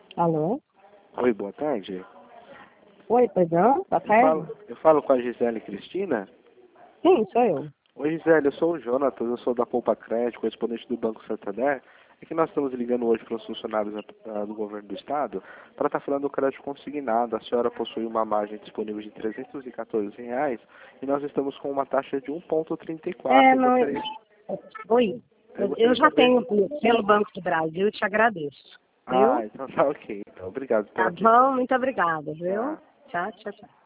Alô? Oi, boa tarde. Oi, pois não? Boa tarde? Eu falo com a Gisele Cristina? Sim, sou eu. Oi, Gisele, eu sou o Jonatas, eu sou da Poupa Crédito, correspondente do Banco Santander. É que nós estamos ligando hoje para os funcionários do governo do estado para estar falando do crédito consignado. A senhora possui uma margem disponível de R$ 314 e nós estamos com uma taxa de 1,34. É, Eu não. gostaria, Oi. eu Eu gostaria de já saber. tenho pelo Banco do Brasil e te agradeço. Viu? Ah, então tá ok. Então, obrigado Tá pela atenção. bom? Muito obrigada, viu? Tá. Tchau, tchau, tchau.